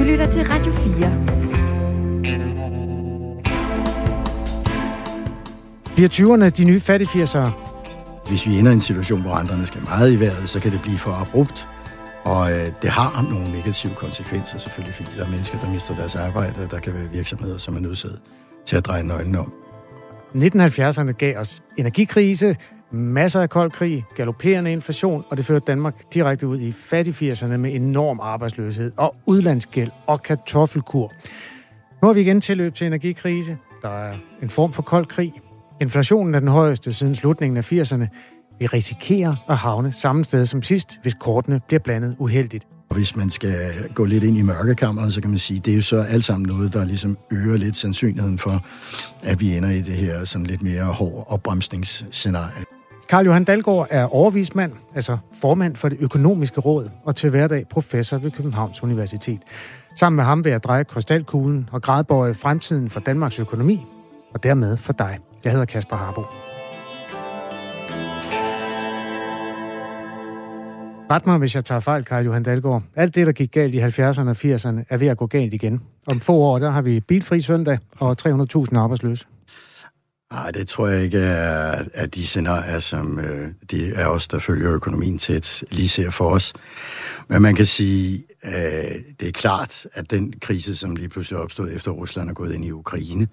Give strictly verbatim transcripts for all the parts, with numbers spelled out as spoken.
lytter til Radio fire. Bliver tyverne de nye fattigfirsere? Hvis vi ender i en situation, hvor renterne skal meget i vejret, så kan det blive for abrupt. Og øh, det har nogle negative konsekvenser selvfølgelig, fordi der er mennesker, der mister deres arbejde, og der kan være virksomheder, som er nødsaget til at dreje nøglen om. nitten halvfjerdserne gav os energikrise, masser af kold krig, galopperende inflation, og det førte Danmark direkte ud i fattigfirserne med enorm arbejdsløshed og udlandsgæld og kartoffelkur. Nu har vi igen tilløb til energikrise. Der er en form for kold krig. Inflationen er den højeste siden slutningen af firserne. Vi risikerer at havne samme sted som sidst, hvis kortene bliver blandet uheldigt. Og hvis man skal gå lidt ind i mørkekammeret, så kan man sige, det er jo så alt sammen noget, der ligesom øger lidt sandsynligheden for, at vi ender i det her sådan lidt mere hård opbremsningsscenarie. Carl Johan Dalgaard er overvismand, altså formand for Det Økonomiske Råd, og til hverdag professor ved Københavns Universitet. Sammen med ham vil jeg dreje krystalkuglen og gradbøje fremtiden for Danmarks økonomi, og dermed for dig. Jeg hedder Kasper Harbo. Ret mig, hvis jeg tager fejl, Carl Johan Dalgaard. Alt det, der gik galt i halvfjerdserne og firserne, er ved at gå galt igen. Om få år, der har vi bilfri søndag og tre hundrede tusind arbejdsløse. Nej, det tror jeg ikke er, er de scenarier, som øh, de er os, der følger økonomien tæt, lige ser for os. Men man kan sige, øh, det er klart, at den krise, som lige pludselig opstod efter Rusland er gået ind i Ukraine,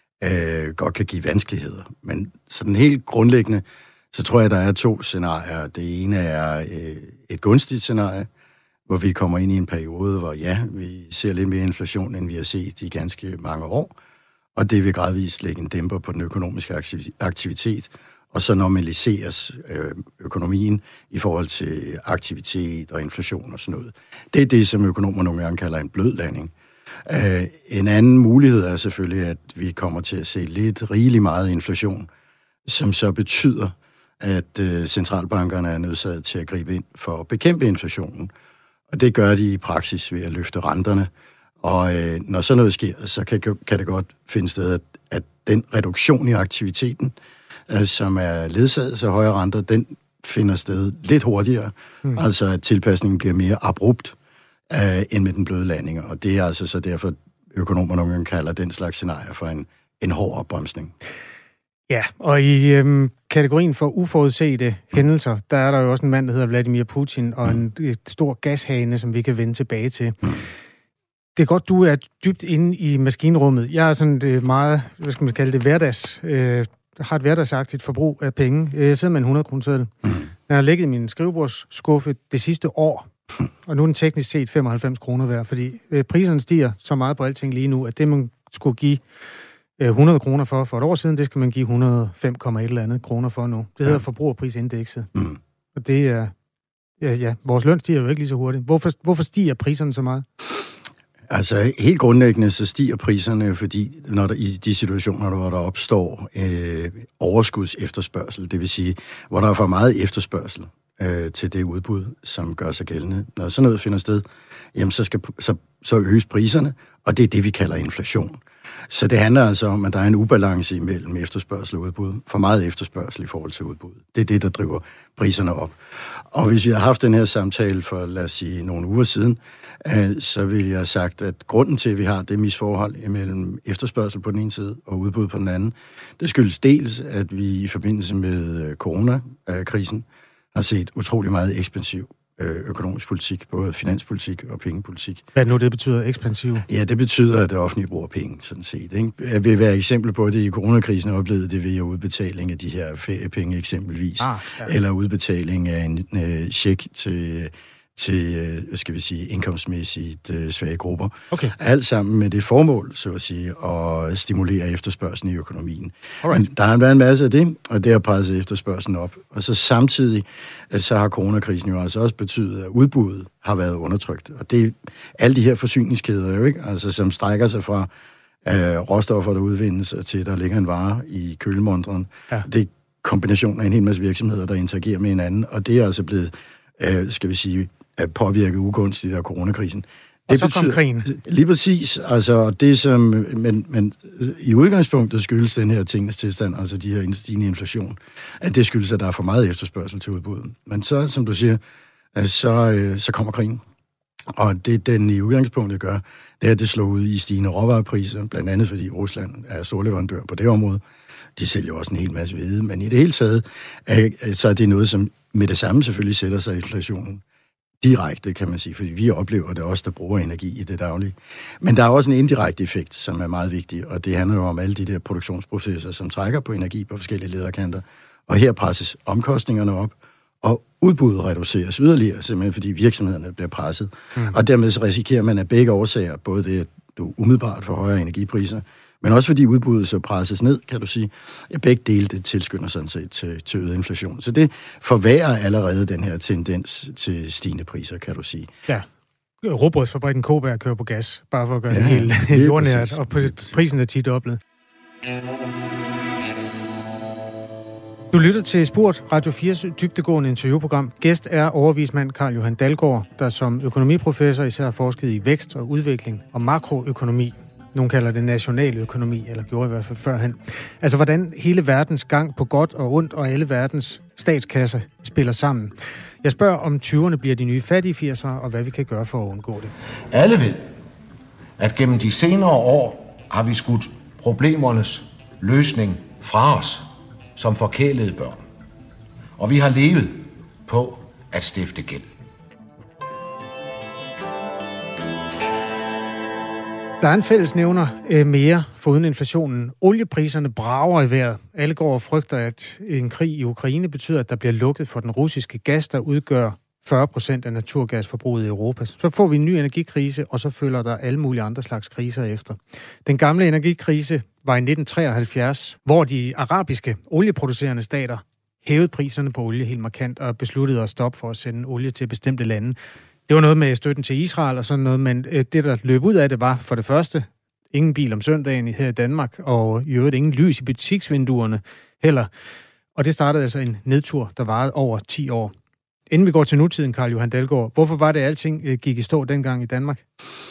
øh, godt kan give vanskeligheder. Men sådan helt grundlæggende, så tror jeg, der er to scenarier. Det ene er øh, et gunstigt scenarie, hvor vi kommer ind i en periode, hvor ja, vi ser lidt mere inflation, end vi har set i ganske mange år. Og det vil gradvist lægge en dæmper på den økonomiske aktivitet, og så normaliseres øh, økonomien i forhold til aktivitet og inflation og sådan noget. Det er det, som økonomer nogle gange kalder en blød landing. Øh, en anden mulighed er selvfølgelig, at vi kommer til at se lidt rigelig meget inflation, som så betyder, at øh, centralbankerne er nødsaget til at gribe ind for at bekæmpe inflationen. Og det gør de i praksis ved at løfte renterne. Og øh, når sådan noget sker, så kan, kan det godt finde sted, at, at den reduktion i aktiviteten, øh, som er ledsaget af højere renter, den finder sted lidt hurtigere. Mm. Altså at tilpasningen bliver mere abrupt øh, end med den bløde landing. Og det er altså så derfor, økonomer nogle gange kalder den slags scenarier for en, en hård opbremsning. Ja, og i øhm, kategorien for uforudsete hændelser, der er der jo også en mand, der hedder Vladimir Putin, og en et stor gashane, som vi kan vende tilbage til. Mm. Det er godt, du er dybt inde i maskinrummet. Jeg er sådan det meget, hvad skal man kalde det, hverdags, øh, har et hverdagsagtigt forbrug af penge. Jeg sidder med en hundrede kroner seddel. Mm. Den har ligget i min skrivebordsskuffe det sidste år, og nu er den teknisk set femoghalvfems kroner værd, fordi øh, priserne stiger så meget på alting lige nu, at det, man skulle give øh, hundrede kroner for for et år siden, det skal man give et hundrede og fem komma et eller andet kroner for nu. Det hedder ja. forbrugerprisindekset. Mm. Og det er, ja, ja, vores løn stiger jo ikke lige så hurtigt. Hvorfor, hvorfor stiger priserne så meget? Altså helt grundlæggende så stiger priserne, fordi når der, i de situationer, hvor der opstår øh, overskuds efterspørgsel, det vil sige, hvor der er for meget efterspørgsel øh, til det udbud, som gør sig gældende. Når sådan noget finder sted, jamen så, skal, så, så øges priserne, og det er det, vi kalder inflation. Så det handler altså om, at der er en ubalance imellem efterspørgsel og udbud. For meget efterspørgsel i forhold til udbud. Det er det, der driver priserne op. Og hvis vi har haft den her samtale for, lad os sige, nogle uger siden, så vil jeg have sagt, at grunden til, at vi har det misforhold imellem efterspørgsel på den ene side og udbud på den anden, det skyldes dels, at vi i forbindelse med coronakrisen har set utrolig meget ekspansiv økonomisk politik, både finanspolitik og pengepolitik. Hvad nu det betyder ekspansiv? Ja, det betyder, at det offentlige bruger penge, sådan set. Ikke? Jeg vil være eksempel på det i coronakrisen oplevede det ved udbetaling af de her feriepenge eksempelvis, ah, ja. Eller udbetaling af en øh, check til til, hvad skal vi sige, indkomstmæssigt øh, svage grupper. Okay. Alt sammen med det formål, så at sige, at stimulere efterspørgslen i økonomien. Alright. Men der har været en masse af det, og det har presset efterspørgslen op. Og så samtidig, så har coronakrisen jo altså også betydet, at udbuddet har været undertrykt. Og det er alle de her forsyningskæder, jo ikke? Altså, som strækker sig fra øh, råstoffer, der udvindes, til der ligger en vare i kølemontren. Ja. Det er kombinationen af en hel masse virksomheder, der interagerer med hinanden, og det er altså blevet, øh, skal vi sige, påvirket ugunstigt af coronakrisen. Og det så betyder, kom krigen. Lige præcis. Altså, det som, men, men i udgangspunktet skyldes den her tingens tilstand, altså de her stigende inflation, at det skyldes, at der er for meget efterspørgsel til udbuddet. Men så, som du siger, så, så kommer krigen. Og det, den i udgangspunktet gør, det er, at det slår ud i stigende råvarepriser, blandt andet fordi Rusland er storleverandør på det område. De sælger også en hel masse hvede, men i det hele taget, er, så er det noget, som med det samme selvfølgelig sætter sig inflationen direkte, kan man sige, fordi vi oplever det også, der bruger energi i det daglige. Men der er også en indirekte effekt, som er meget vigtig, og det handler jo om alle de der produktionsprocesser, som trækker på energi på forskellige lederkanter. Og her presses omkostningerne op, og udbuddet reduceres yderligere, simpelthen fordi virksomhederne bliver presset. Mm. Og dermed så risikerer man af begge årsager, både det, at du umiddelbart får højere energipriser, men også fordi udbuddet så presses ned, kan du sige, at begge dele det tilskynder sådan set til, til øget inflation. Så det forværrer allerede den her tendens til stigende priser, kan du sige. Ja. Rugbrødsfabrikken Koberg kører på gas, bare for at gøre ja, det helt jordnært, og prisen er tit dobblet. Du lytter til Spurt, Radio fires dybdegående interviewprogram. Gæst er overvismand Carl Johan Dalgaard, der som økonomiprofessor især har forsket i vækst og udvikling og makroøkonomi. Nogle kalder det nationaløkonomi, eller gjorde i hvert fald førhen. Altså, hvordan hele verdens gang på godt og ondt og alle verdens statskasser spiller sammen. Jeg spørger, om tyverne bliver de nye fattige firsere, og hvad vi kan gøre for at undgå det. Alle ved, at gennem de senere år har vi skudt problemernes løsning fra os som forkælede børn. Og vi har levet på at stifte gæld. Der er en fællesnævner øh, mere foruden inflationen. Oliepriserne brager i vejret. Alle går og frygter, at en krig i Ukraine betyder, at der bliver lukket for den russiske gas, der udgør fyrre procent af naturgasforbruget i Europa. Så får vi en ny energikrise, og så følger der alle mulige andre slags kriser efter. Den gamle energikrise var i nitten treoghalvfjerds, hvor de arabiske olieproducerende stater hævede priserne på olie helt markant og besluttede at stoppe for at sende olie til bestemte lande. Det var noget med støtten til Israel og sådan noget, men det, der løb ud af det, var for det første ingen bil om søndagen her i Danmark, og i øvrigt ingen lys i butiksvinduerne heller. Og det startede altså en nedtur, der varede over ti år. Inden vi går til nutiden, Carl Johan Dalgaard, hvorfor var det, at alting gik i stå dengang i Danmark?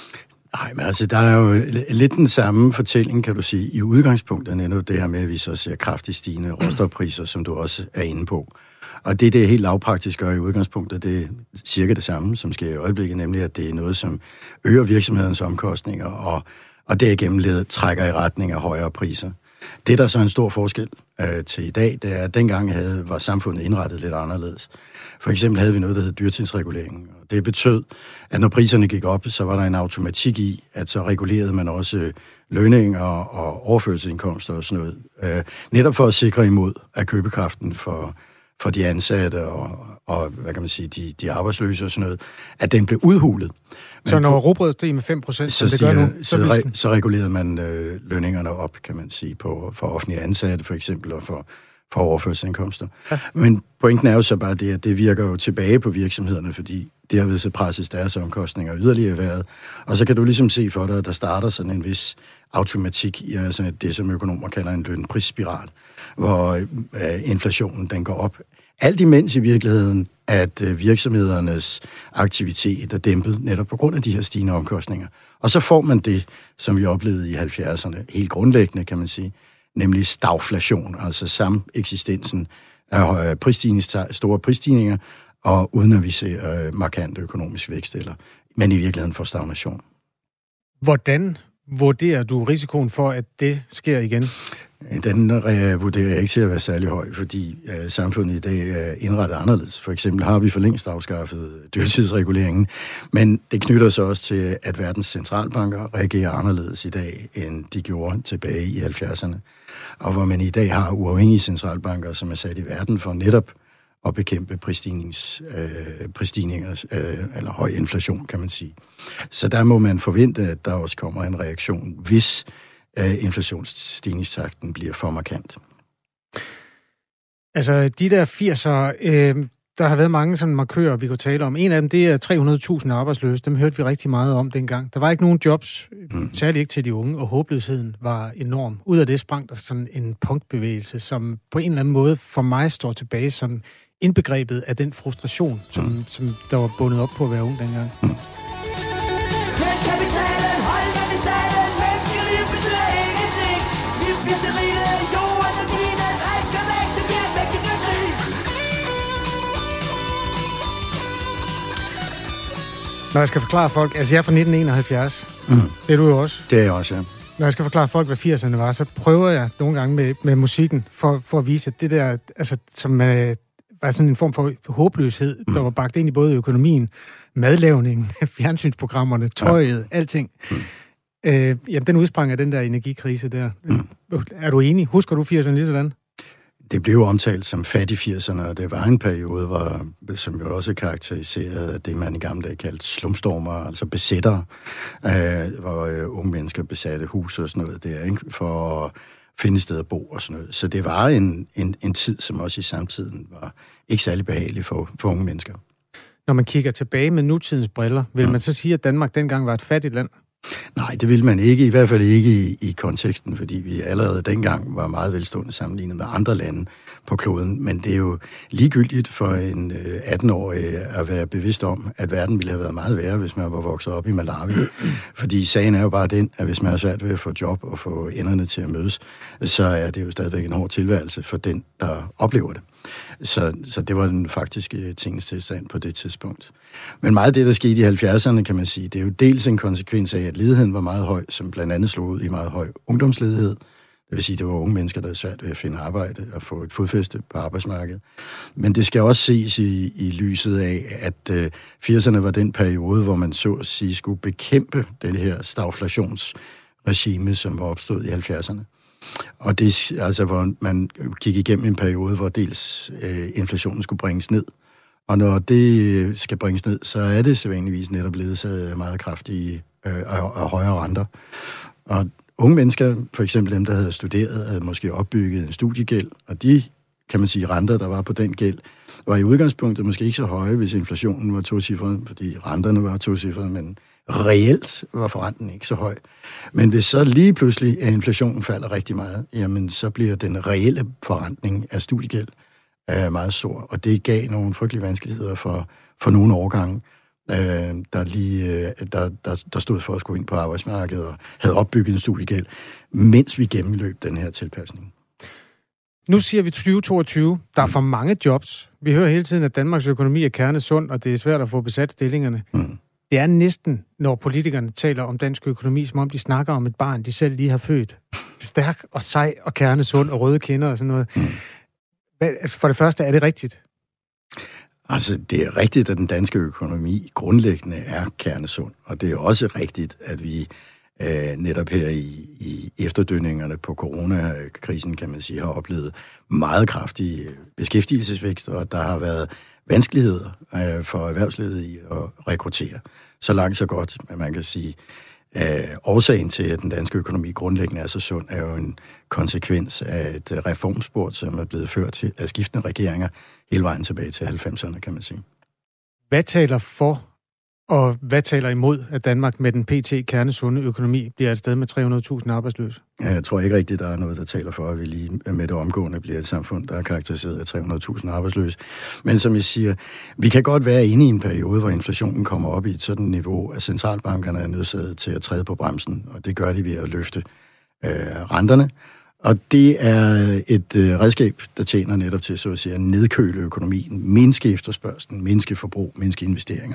Nej, men altså, der er jo lidt den samme fortælling, kan du sige, i udgangspunktet, netop det her med, at vi så ser kraftigt stigende råstofpriser, som du også er inde på. Og det, det er helt lavpraktisk gør i udgangspunktet, det er cirka det samme, som sker i øjeblikket, nemlig at det er noget, som øger virksomhedens omkostninger, og, og derigennem ledet trækker i retning af højere priser. Det, der er så en stor forskel øh, til i dag, det er, at dengang havde, var samfundet indrettet lidt anderledes. For eksempel havde vi noget, der hed dyrtidsregulering. Og det betød, at når priserne gik op, så var der en automatik i, at så regulerede man også lønninger og overførselsindkomster og sådan noget. Øh, netop for at sikre imod, at købekraften for for de ansatte og, og hvad kan man sige, de, de arbejdsløse og sådan noget, at den blev udhulet. Men så når rugbrødet steg med fem procent, som det gør nu, så, så, re, så regulerede man øh, lønningerne op, kan man sige, på, for offentlige ansatte for eksempel, og for, for overførselsindkomster. Ja. Men pointen er jo så bare det, at det virker jo tilbage på virksomhederne, fordi derved så presses deres omkostninger yderligere i vejret. Og så kan du ligesom se for dig, at der starter sådan en vis automatik i altså det, som økonomer kalder en lønprisspiral, hvor øh, inflationen den går op. Alt imens i virkeligheden, at øh, virksomhedernes aktivitet er dæmpet netop på grund af de her stigende omkostninger. Og så får man det, som vi oplevede i halvfjerdserne, helt grundlæggende, kan man sige, nemlig stagflation, altså sameksistensen af prisstigninger, store prisstigninger, og uden at vi ser øh, markant økonomisk vækst, eller, men i virkeligheden for stagnation. Hvordan vurderer du risikoen for, at det sker igen? Den øh, vurderer jeg ikke til at være særlig høj, fordi øh, samfundet i dag er indrettet anderledes. For eksempel har vi for længst afskaffet dyrtidsreguleringen, men det knytter sig også til, at verdens centralbanker reagerer anderledes i dag, end de gjorde tilbage i halvfjerdserne. Og hvor man i dag har uafhængige centralbanker, som er sat i verden for netop at bekæmpe prisstignings, øh, prisstigninger, øh, eller høj inflation, kan man sige. Så der må man forvente, at der også kommer en reaktion, hvis øh, inflationsstigningstakten bliver for markant. Altså, de der firser, øh, der har været mange sådan markører, vi kunne tale om. En af dem, det er tre hundrede tusind arbejdsløse. Dem hørte vi rigtig meget om dengang. Der var ikke nogen jobs, mm. særligt ikke til de unge, og håbløsheden var enorm. Ud af det sprang der sådan en punktbevægelse, som på en eller anden måde for mig står tilbage som indbegrebet af den frustration, som, mm. som der var bundet op på at være ung dengang. Mm. Når jeg skal forklare folk, altså jeg er fra nitten enoghalvfjerds, mm. det er du jo også. Det er jeg også, ja. Når jeg skal forklare folk, hvad firserne var, så prøver jeg nogle gange med, med musikken, for, for at vise, at det der, altså, som øh, var sådan en form for håbløshed, mm. der var bagt ind i både økonomien, madlavningen, fjernsynsprogrammerne, tøjet, ja. alting. Mm. Øh, jamen, den udsprang af den der energikrise der. Mm. Er du enig? Husker du firserne lige sådan? Det blev omtalt som fattig firserne, og det var en periode, hvor, som jo også karakteriserede af det, man i gamle dage kaldte slumstormer, altså besættere, øh, hvor øh, unge mennesker besatte hus og sådan noget der, ikke? For at finde et sted at bo og sådan noget. Så det var en, en, en tid, som også i samtiden var ikke særlig behagelig for, for unge mennesker. Når man kigger tilbage med nutidens briller, vil ja. man så sige, at Danmark dengang var et fattigt land? Nej, det ville man ikke, i hvert fald ikke i, i konteksten, fordi vi allerede dengang var meget velstående sammenlignet med andre lande på kloden. Men det er jo ligegyldigt for en atten-årig at være bevidst om, at verden ville have været meget værre, hvis man var vokset op i Malawi. Fordi sagen er jo bare den, at hvis man er svært ved at få job og få enderne til at mødes, så er det jo stadigvæk en hård tilværelse for den, der oplever det. Så, så det var den faktiske tingens tilstand på det tidspunkt. Men meget af det, der skete i halvfjerdserne, kan man sige, det er jo dels en konsekvens af, at ledigheden var meget høj, som blandt andet slog ud i meget høj ungdomsledighed. Det vil sige, at det var unge mennesker, der havde svært ved at finde arbejde og få et fodfæste på arbejdsmarkedet. Men det skal også ses i, i lyset af, at øh, firserne var den periode, hvor man så at sige skulle bekæmpe det her stagflationsregime, som var opstået i halvfjerdserne. Og det altså, hvor man gik igennem en periode, hvor dels øh, inflationen skulle bringes ned. Og når det skal bringes ned, så er det sædvanligvis netop ledsaget af meget kraftige øh, og, og højere renter. Og unge mennesker, for eksempel dem, der havde studeret, havde måske opbygget en studiegæld, og de, kan man sige, renter, der var på den gæld, var i udgangspunktet måske ikke så høje, hvis inflationen var tocifret, fordi renterne var tocifret, men reelt var forrenten ikke så høj. Men hvis så lige pludselig, at inflationen falder rigtig meget, jamen så bliver den reelle forrentning af studiegæld øh, meget stor, og det gav nogle frygtelige vanskeligheder for, for nogle årgange, øh, der, lige, øh, der, der, der stod for at skulle ind på arbejdsmarkedet og havde opbygget en studiegæld, mens vi gennemløb den her tilpasning. Nu siger vi tyve toogtyve, der er for mange jobs. Vi hører hele tiden, at Danmarks økonomi er kernesund, og det er svært at få besat stillingerne. Mm. Det er næsten, når politikerne taler om dansk økonomi, som om de snakker om et barn, de selv lige har født. Stærk og sej og kernesund og røde kinder og sådan noget. Mm. For det første, er det rigtigt? Altså, det er rigtigt, at den danske økonomi grundlæggende er kernesund. Og det er også rigtigt, at vi øh, netop her i, i efterdønningerne på coronakrisen, kan man sige, har oplevet meget kraftig beskæftigelsesvækst, og der har været vanskeligheder øh, for erhvervslivet i at rekruttere. Så langt så godt, at man kan sige, at årsagen til, at den danske økonomi grundlæggende er så sund, er jo en konsekvens af et reformspor, som er blevet ført af skiftende regeringer hele vejen tilbage til halvfemserne, kan man sige. Hvad taler for, og hvad taler imod, at Danmark med den P T kernesunde økonomi bliver et sted med tre hundrede tusind arbejdsløse? Jeg tror ikke rigtigt, der er noget, der taler for, at vi lige med det omgående bliver et samfund, der er karakteriseret af tre hundrede tusind arbejdsløse. Men som jeg siger, vi kan godt være inde i en periode, hvor inflationen kommer op i et sådan niveau, at centralbankerne er nødsaget til at træde på bremsen, og det gør de ved at løfte øh, renterne. Og det er et øh, redskab, der tjener netop til, så at sige, at nedkøle økonomien, mindske efterspørgslen, mindske forbrug, mindske investeringer.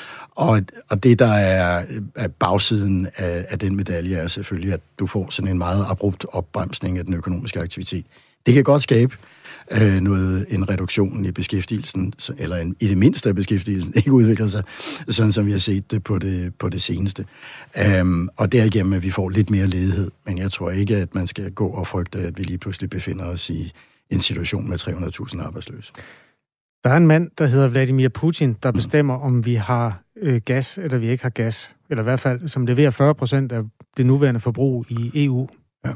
Og, og det, der er, er bagsiden af, af den medalje, er selvfølgelig, at du får sådan en meget abrupt opbremsning af den økonomiske aktivitet. Det kan godt skabe øh, noget, en reduktion i beskæftigelsen, eller en, i det mindste af beskæftigelsen ikke udvikler sig, sådan som vi har set det på det, på det seneste. Um, og derigennem, at vi får lidt mere ledighed. Men jeg tror ikke, at man skal gå og frygte, at vi lige pludselig befinder os i en situation med tre hundrede tusind arbejdsløse. Der er en mand, der hedder Vladimir Putin, der bestemmer, om vi har øh, gas, eller vi ikke har gas. Eller i hvert fald, som leverer fyrre procent af det nuværende forbrug i E U. Ja.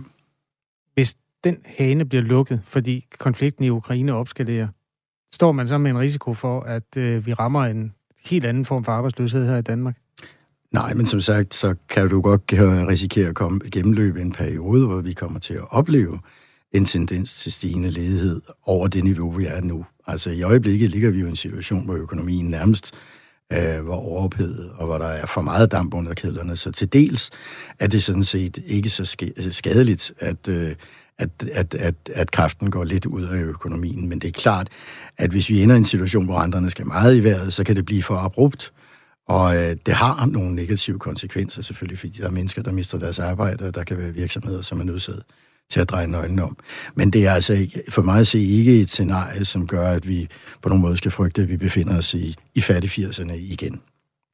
Hvis den hane bliver lukket, fordi konflikten i Ukraine opskalerer, står man så med en risiko for, at øh, vi rammer en helt anden form for arbejdsløshed her i Danmark? Nej, men som sagt, så kan du godt risikere at komme gennemløbe en periode, hvor vi kommer til at opleve en tendens til stigende ledighed over det niveau, vi er nu. Altså i øjeblikket ligger vi jo i en situation, hvor økonomien nærmest øh, var overophedet, og hvor der er for meget damp under kedlerne. Så til dels er det sådan set ikke så skadeligt, at, øh, at, at, at, at kraften går lidt ud af økonomien. Men det er klart, at hvis vi ender i en situation, hvor renterne skal meget i vejret, så kan det blive for abrupt. Og øh, det har nogle negative konsekvenser selvfølgelig, fordi der er mennesker, der mister deres arbejde, og der kan være virksomheder, som er nødsaget til at dreje nøglen om. Men det er altså ikke, for mig at se ikke et scenarie, som gør, at vi på nogen måde skal frygte, at vi befinder os i, i fattigfirserne igen.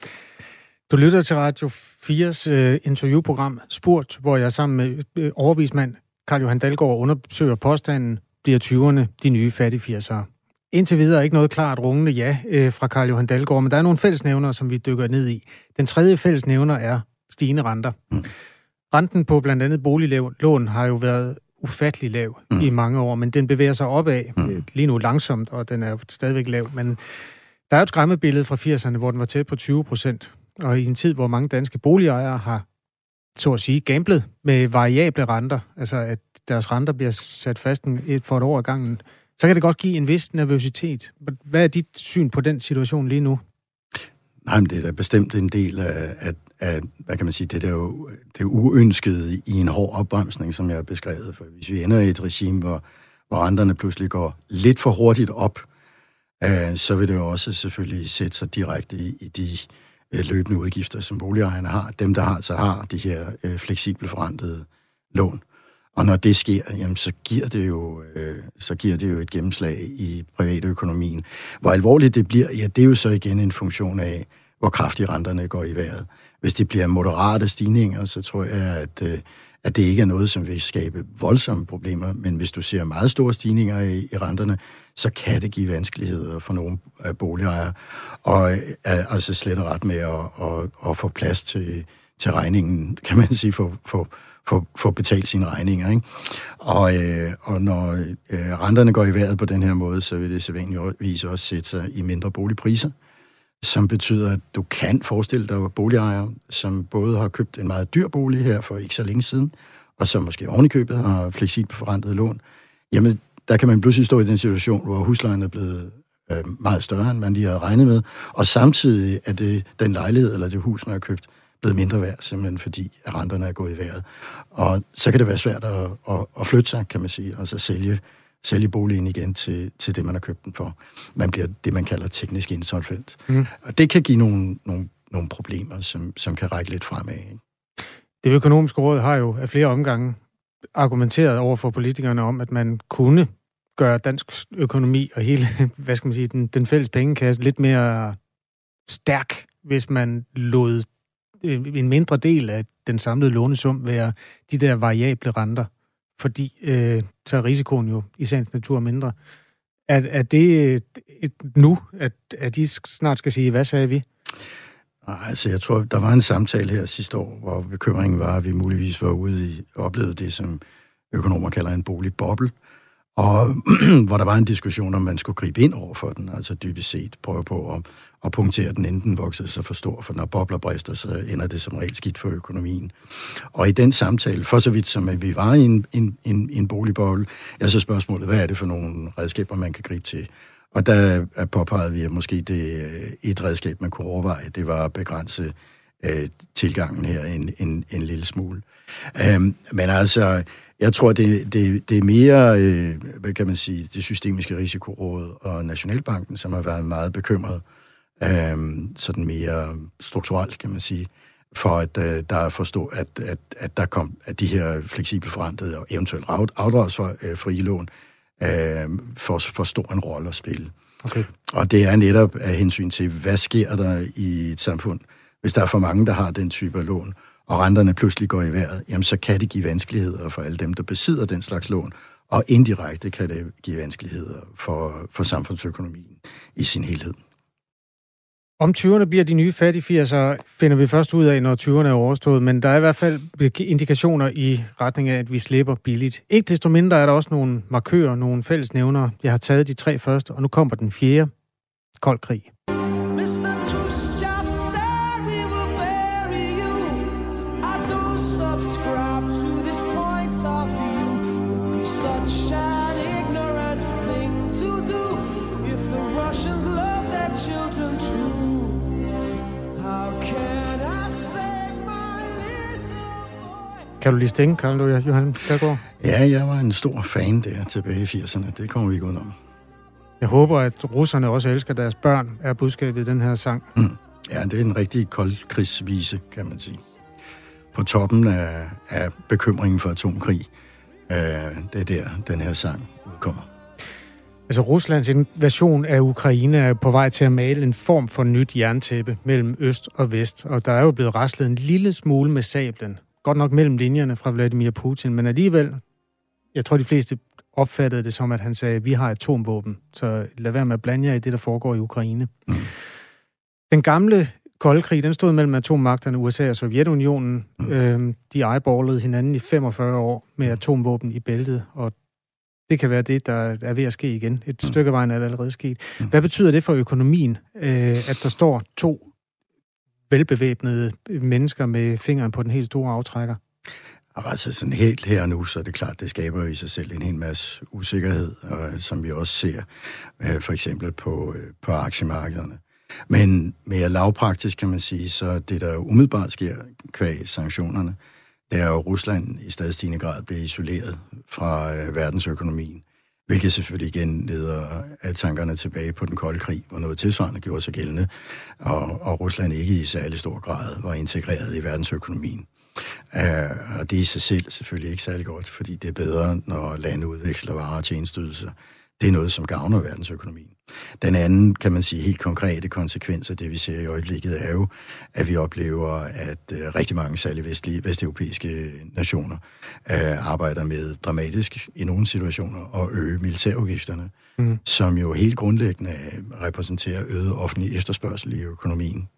Du lytter til Radio fires øh, interviewprogram Spurgt, hvor jeg sammen med øh, overvismand Carl Johan Dalgaard undersøger påstanden, bliver tyverne de nye fattigfirsere. Indtil videre ikke noget klart rungende ja øh, fra Carl Johan Dalgaard, men der er nogle fællesnævner, som vi dykker ned i. Den tredje fællesnævner er stigende renter. Mm. Renten på blandt andet boliglån har jo været ufattelig lav mm. i mange år, men den bevæger sig opad mm. lige nu langsomt, og den er jo stadigvæk lav. Men der er jo et skræmmebillede fra firserne, hvor den var tæt på tyve procent. Og i en tid, hvor mange danske boligejere har, så at sige, gamblet med variable renter, altså at deres renter bliver sat fast et for et år ad gangen, så kan det godt give en vis nervøsitet. Hvad er dit syn på den situation lige nu? Nej, men det er da bestemt en del af, af, af hvad kan man sige, det er jo det er uønsket i en hård opbremsning, som jeg har beskrevet. For hvis vi ender i et regime, hvor, hvor renterne pludselig går lidt for hurtigt op, øh, så vil det jo også selvfølgelig sætte sig direkte i, i de øh, løbende udgifter, som boligejerne har. Dem, der har, så har de her øh, fleksible forrentede lån. Og når det sker, jamen, så, giver det jo, øh, så giver det jo et gennemslag i privatøkonomien. Hvor alvorligt det bliver, ja, det er jo så igen en funktion af, hvor kraftigt renterne går i vejret. Hvis det bliver moderate stigninger, så tror jeg, at, øh, at det ikke er noget, som vil skabe voldsomme problemer. Men hvis du ser meget store stigninger i, i renterne, så kan det give vanskeligheder for nogle øh, boligejere. Og øh, altså slet og ret med at, at, at få plads til, til regningen, kan man sige, for, for få, få betalt sine regninger, ikke? Og, øh, og når øh, renterne går i vejret på den her måde, så vil det sædvanligvis også sætte sig i mindre boligpriser, som betyder, at du kan forestille dig boligejere, som både har købt en meget dyr bolig her for ikke så længe siden, og som måske ovenikøbet har fleksibelt forrentet lån. Jamen, der kan man pludselig stå i den situation, hvor huslejen er blevet øh, meget større, end man lige havde regnet med, og samtidig er det den lejlighed eller det hus, man har købt, blevet mindre værd, simpelthen fordi at renterne er gået i vejret. Og så kan det være svært at, at, at flytte sig, kan man sige, altså sælge, sælge boligen igen til, til det, man har købt den for. Man bliver det, man kalder teknisk insolvent. Mm. Og det kan give nogle, nogle, nogle problemer, som, som kan række lidt fremad. Det økonomiske råd har jo af flere omgange argumenteret over for politikerne om, at man kunne gøre dansk økonomi og hele, hvad skal man sige, den, den fælles pengekasse lidt mere stærk, hvis man lod en mindre del af den samlede lånesum være de der variable renter, fordi øh, så er risikoen jo i sagens natur mindre. Er, er det et, et nu, at, at de snart skal sige, hvad sagde vi? Nej, altså jeg tror, der var en samtale her sidste år, hvor bekymringen var, at vi muligvis var ude i og oplevede det, som økonomer kalder en boligboble, og hvor der var en diskussion, om man skulle gribe ind over for den, altså dybest set prøve på at, at punktere den, inden den voksede sig for stor, for når bobler brister, så ender det som regel skidt for økonomien. Og i den samtale, for så vidt som at vi var i en, en, en, en boligboble, er så spørgsmålet, hvad er det for nogle redskaber, man kan gribe til? Og der påpegede vi, at måske det et redskab, man kunne overveje, det var at begrænse øh, tilgangen her en, en, en lille smule. Øhm, men altså, jeg tror, det, det, det er mere, øh, hvad kan man sige, det systemiske risikoråd og Nationalbanken, som har været meget bekymret, øh, sådan mere strukturelt, kan man sige, for at øh, der er forstå, at, at, at der kom, at de her fleksible forrentede og eventuelt afdragsfrie lån øh, får for stor en rolle at spille. Okay. Og det er netop af hensyn til, hvad sker der i et samfund, hvis der er for mange, der har den type af lån, og renterne pludselig går i vejret, jamen så kan det give vanskeligheder for alle dem, der besidder den slags lån, og indirekte kan det give vanskeligheder for, for samfundsøkonomien i sin helhed. Om tyverne bliver de nye fattigfirser, finder vi først ud af, når tyverne er overstået, men der er i hvert fald indikationer i retning af, at vi slipper billigt. Ikke desto mindre er der også nogle markører, nogle fællesnævnere. Jeg har taget de tre første, og nu kommer den fjerde. Kold krig. Kan du lige stænge, Carl Johan Dalgaard? Ja, jeg var en stor fan der tilbage i firserne. Det kommer vi ikke ud om. Jeg håber, at russerne også elsker deres børn, er budskabet i den her sang. Mm. Ja, det er en rigtig koldkrigsvise, kan man sige. På toppen af, af bekymringen for atomkrig, øh, det er der, den her sang udkommer. Altså Ruslands invasion af Ukraine er på vej til at male en form for nyt jerntæppe mellem øst og vest, og der er jo blevet raslet en lille smule med sablen. Godt nok mellem linjerne fra Vladimir Putin, men alligevel, jeg tror de fleste opfattede det som, at han sagde, at vi har atomvåben, så lad være med at blande jer i det, der foregår i Ukraine. Mm. Den gamle kolde krig, den stod mellem atommagterne U S A og Sovjetunionen. Mm. Øhm, de eyeballede hinanden i femogfyrre år med atomvåben i bæltet, og det kan være det, der er ved at ske igen. Et mm. stykke af vejen er det allerede sket. Hvad betyder det for økonomien, øh, at der står to velbevæbnede mennesker med fingeren på den helt store aftrækker? Altså sådan helt her nu, så er det klart, det skaber i sig selv en hel masse usikkerhed, og, som vi også ser øh, for eksempel på, øh, på aktiemarkederne. Men mere lavpraktisk kan man sige, så det der umiddelbart sker kvæg sanktionerne, det er jo Rusland i stadig stigende grad bliver isoleret fra øh, verdensøkonomien, hvilket selvfølgelig igen leder af tankerne tilbage på den kolde krig, hvor noget tilsvarende gjorde sig gældende, og, og Rusland ikke i særlig stor grad var integreret i verdensøkonomien. Uh, og det er i sig selv selvfølgelig ikke særlig godt, fordi det er bedre, når lande udveksler varer og tjenesteydelser. Det er noget, som gavner verdensøkonomien. Den anden, kan man sige, helt konkrete konsekvens af det, vi ser i øjeblikket, er jo, at vi oplever, at uh, rigtig mange særligt vestlige, vesteuropæiske nationer uh, arbejder med dramatisk i nogle situationer at øge militærudgifterne, mm. som jo helt grundlæggende repræsenterer øget offentlig efterspørgsel i økonomien.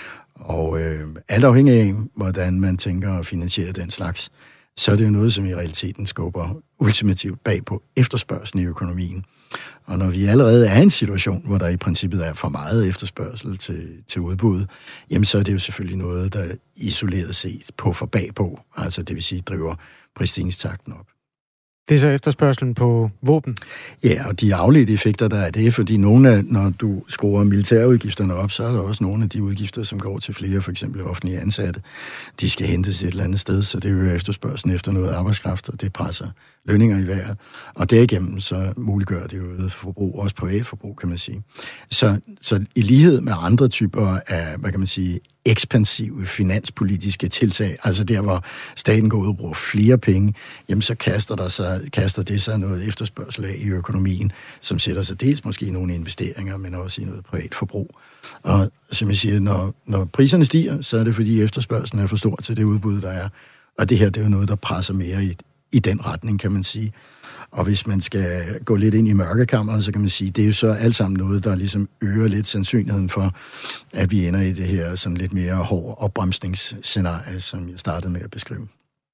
Og øh, alt afhængig af, hvordan man tænker at finansiere den slags, så er det jo noget, som i realiteten skubber ultimativt bag på efterspørgselen i økonomien. Og når vi allerede er i en situation, hvor der i princippet er for meget efterspørgsel til, til udbud, jamen så er det jo selvfølgelig noget, der isoleret set på for bagpå, altså det vil sige driver prisstigningstakten op. Det er så efterspørgselen på våben? Ja, og de afledte effekter, der er det, fordi nogle af, når du skruer militærudgifterne op, så er der også nogle af de udgifter, som går til flere, for eksempel offentlige ansatte. De skal hentes et eller andet sted, så det øger efterspørgselen efter noget arbejdskraft, og det presser lønninger i vejret. Og derigennem så muliggør det jo øget forbrug, også privat forbrug, kan man sige. Så, så i lighed med andre typer af, hvad kan man sige, ekspansive finanspolitiske tiltag, altså der, hvor staten går ud og bruger flere penge, jamen så kaster, der sig, kaster det sig noget efterspørgsel af i økonomien, som sætter sig dels måske i nogle investeringer, men også i noget privat forbrug. Og som jeg siger, når, når priserne stiger, så er det fordi efterspørgselen er for stor til det udbud, der er. Og det her, det er jo noget, der presser mere i, i den retning, kan man sige. Og hvis man skal gå lidt ind i mørkekammeret, så kan man sige, det er jo så alt sammen noget, der ligesom øger lidt sandsynligheden for, at vi ender i det her sådan lidt mere hård opbremsningsscenarie, som jeg startede med at beskrive.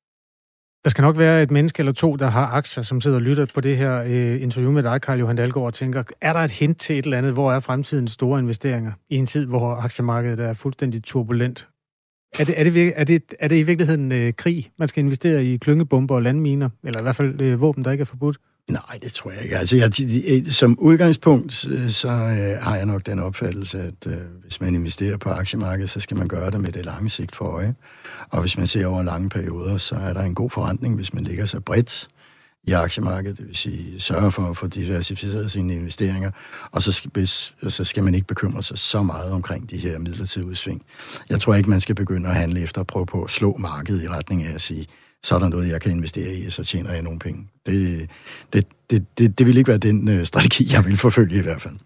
Der skal nok være et menneske eller to, der har aktier, som sidder og lytter på det her øh, interview med dig, Carl Johan Dalgaard, og tænker, er der et hint til et eller andet, hvor er fremtidens store investeringer i en tid, hvor aktiemarkedet er fuldstændig turbulent? Er det, er det, er det, er det i virkeligheden øh, krig, man skal investere i klyngebomber og landminer, eller i hvert fald øh, våben, der ikke er forbudt? Nej, det tror jeg ikke. Altså, jeg, som udgangspunkt, så øh, har jeg nok den opfattelse, at øh, hvis man investerer på aktiemarkedet, så skal man gøre det med det lange sigt for øje. Og hvis man ser over lange perioder, så er der en god forrentning, hvis man ligger så bredt i aktiemarkedet, det vil sige sørge for at få diversificeret sine investeringer, og så skal, så skal man ikke bekymre sig så meget omkring de her midlertidige udsving. Jeg tror ikke, man skal begynde at handle efter at prøve på at slå markedet i retning af at sige, så er der noget, jeg kan investere i, og så tjener jeg nogle penge. Det, det, det, det, det vil ikke være den øh, strategi, jeg vil forfølge i hvert fald.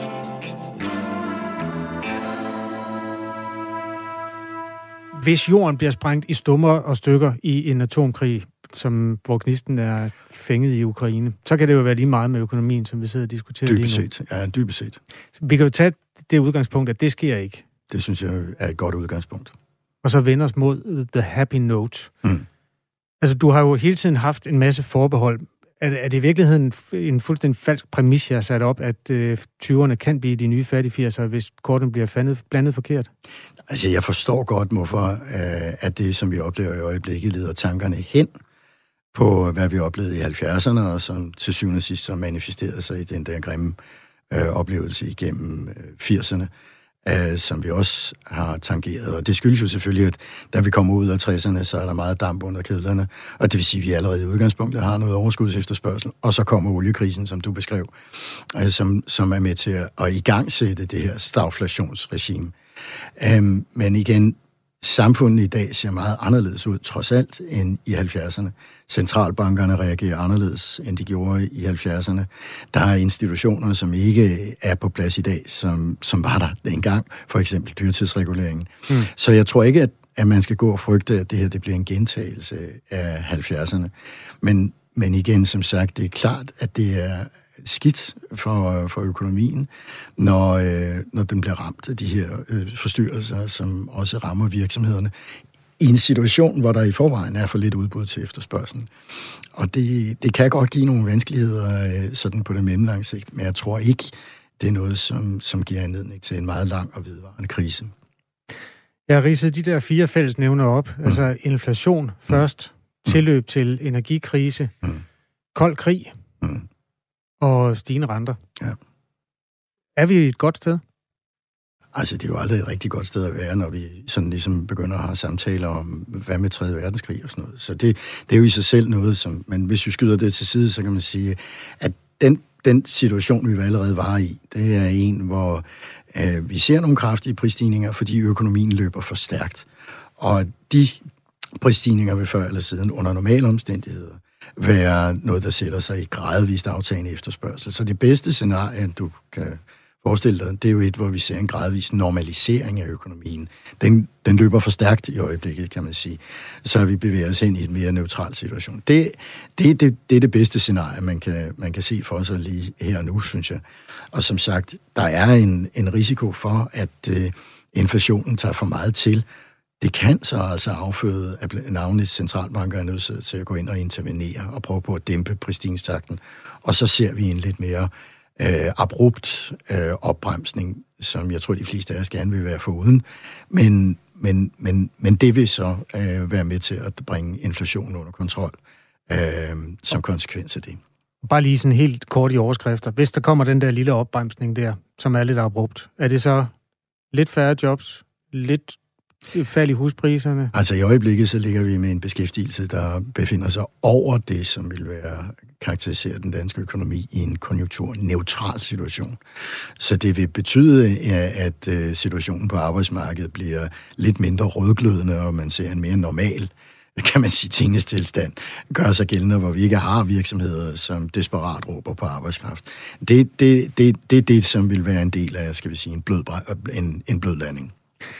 Hvis jorden bliver sprængt i stumper og stykker i en atomkrig, som, hvor gnisten er fænget i Ukraine, så kan det jo være lige meget med økonomien, som vi sidder og diskuterer dybest lige nu. Set, ja, dybest set. Vi kan jo tage det udgangspunkt, at det sker ikke. Det synes jeg er et godt udgangspunkt. Og så vende os mod the happy note. Mm. Altså, du har jo hele tiden haft en masse forbehold. Er, er det i virkeligheden en fuldstændig falsk præmis, jeg har sat op, at øh, tyverne kan blive de nye fattige firser, hvis korten bliver fandet, blandet forkert? Altså, jeg forstår godt, hvorfor øh, at det, som vi oplever i øjeblikket, leder tankerne hen på, hvad vi oplevede i halvfjerdserne, og som til syvende og sidst så manifesterede sig i den der grimme øh, oplevelse igennem øh, firserne, øh, som vi også har tangeret. Og det skyldes jo selvfølgelig, at da vi kommer ud af tresserne, så er der meget damp under kedlerne, og det vil sige, at vi allerede i udgangspunktet har noget overskudsefterspørgsel, og så kommer oliekrisen, som du beskrev, øh, som, som er med til at, at igangsætte det her stagflationsregime. Øhm, men igen, samfundet i dag ser meget anderledes ud, trods alt, end i halvfjerdserne. Centralbankerne reagerer anderledes, end de gjorde i halvfjerdserne. Der er institutioner, som ikke er på plads i dag, som, som var der engang, for eksempel dyrtidsreguleringen. Mm. Så jeg tror ikke, at, at man skal gå og frygte, at det her det bliver en gentagelse af halvfjerdserne. Men, men igen, som sagt, det er klart, at det er skidt for, for økonomien, når, øh, når den bliver ramt af de her øh, forstyrrelser, som også rammer virksomhederne, i en situation, hvor der i forvejen er for lidt udbud til efterspørgselen. Og det, det kan godt give nogle vanskeligheder øh, sådan på det mellemlange sigt, men jeg tror ikke, det er noget, som, som giver anledning til en meget lang og vedvarende krise. Jeg har ridset de der fire fællesnævner op, mm. altså inflation først, mm. tilløb til energikrise, mm. kold krig, mm. og stigende renter. Ja. Er vi et godt sted? Altså, det er jo aldrig et rigtig godt sted at være, når vi sådan ligesom begynder at have samtaler om, hvad med tredje verdenskrig og sådan noget. Så det, det er jo i sig selv noget, som... Men hvis vi skyder det til side, så kan man sige, at den, den situation, vi allerede var i, det er en, hvor øh, vi ser nogle kraftige prisstigninger, fordi økonomien løber for stærkt. Og de prisstigninger vil før eller siden under normale omstændigheder være noget, der sætter sig i gradvist aftagende efterspørgsel. Så det bedste scenarie, du kan forestille dig, det er jo et, hvor vi ser en gradvis normalisering af økonomien. Den, den løber for stærkt i øjeblikket, kan man sige. Så vi bevæger os ind i en mere neutral situation. Det, det, det, det er det bedste scenarie, man kan, man kan se for sig lige her og nu, synes jeg. Og som sagt, der er en, en risiko for, at øh, inflationen tager for meget til. Det kan så altså afføde, at navnligt centralbanker er nødt til at gå ind og intervenere og prøve på at dæmpe prisstigningstakten. Og så ser vi en lidt mere øh, abrupt øh, opbremsning, som jeg tror, de fleste af os gerne vil være foruden. Men, men, men, men det vil så øh, være med til at bringe inflationen under kontrol øh, som konsekvens af det. Bare lige sådan helt kort i overskrifter. Hvis der kommer den der lille opbremsning der, som er lidt abrupt, er det så lidt færre jobs, lidt fald i huspriserne? Altså i øjeblikket, så ligger vi med en beskæftigelse, der befinder sig over det, som vil være karakterisere den danske økonomi i en konjunkturneutral situation. Så det vil betyde, at situationen på arbejdsmarkedet bliver lidt mindre rødglødende, og man ser en mere normal, kan man sige, tingestilstand gør sig gældende, hvor vi ikke har virksomheder, som desperat råber på arbejdskraft. Det, det, det, det er det, som vil være en del af, skal vi sige, en blød, en, en blød landing.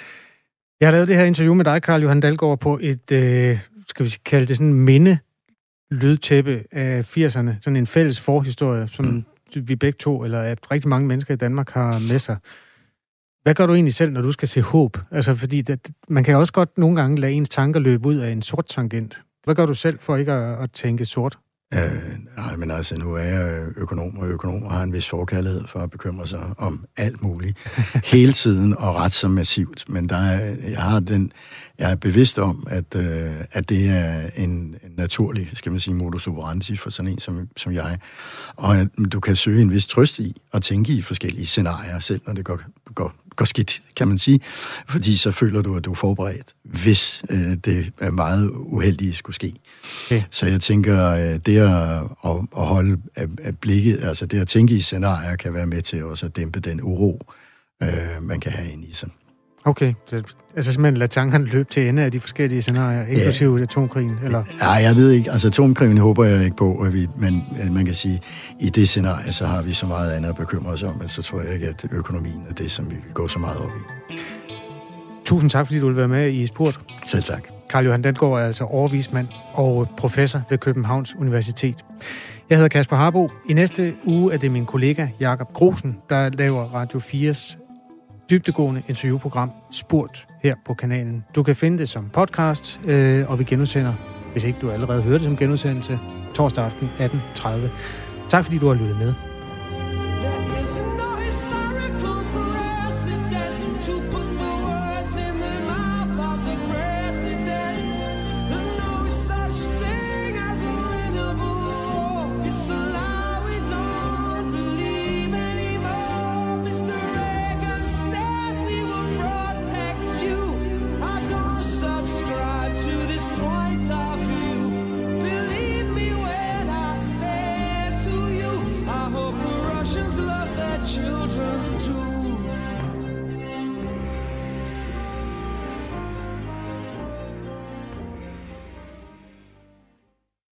Jeg har lavet det her interview med dig, Carl Johan Dalgaard, på et, øh, skal vi kalde det sådan minde lydtæppe af firserne. Sådan en fælles forhistorie, som mm. vi begge to, eller at rigtig mange mennesker i Danmark har med sig. Hvad gør du egentlig selv, når du skal se håb? Altså, fordi det, man kan også godt nogle gange lade ens tanker løbe ud af en sort tangent. Hvad gør du selv for ikke at, at tænke sort? Øh, nej, men altså, nu er jeg økonom, og økonomer har en vis forkærlighed for at bekymre sig om alt muligt. Hele tiden, og ret så massivt. Men der er, jeg har den, jeg er bevidst om, at, øh, at det er en, en naturlig, skal man sige, modus operandi for sådan en som, som jeg. Og at du kan søge en vis trøst i at tænke i forskellige scenarier, selv når det går, går, går skidt, kan man sige. Fordi så føler du, at du er forberedt, hvis øh, det er meget uheldigt skulle ske. Okay. Så jeg tænker, øh, det at, at, at holde at blikket, altså det at tænke i scenarier, kan være med til også at dæmpe den uro, øh, man kan have inde i sig. Okay, så, altså simpelthen lade tankerne løbe til ende af de forskellige scenarier, inklusive ja. atomkrigen, eller? Ja, jeg ved ikke. Altså atomkrigen håber jeg ikke på, at vi, men man kan sige, i det scenarie, så har vi så meget andet at bekymre os om, men så tror jeg ikke, at økonomien er det, som vi vil gå så meget op i. Tusind tak, fordi du vil være med i Spurt. Selv tak. Carl Johan Dalgaard er altså overvismand og professor ved Københavns Universitet. Jeg hedder Kasper Harbo. I næste uge er det min kollega Jakob Grosen, der laver Radio fires dybdegående interviewprogram Spurt her på kanalen. Du kan finde det som podcast, øh, og vi genudsender, hvis ikke du allerede hørte det som genudsendelse, torsdag aften atten tredive. Tak fordi du har lyttet med.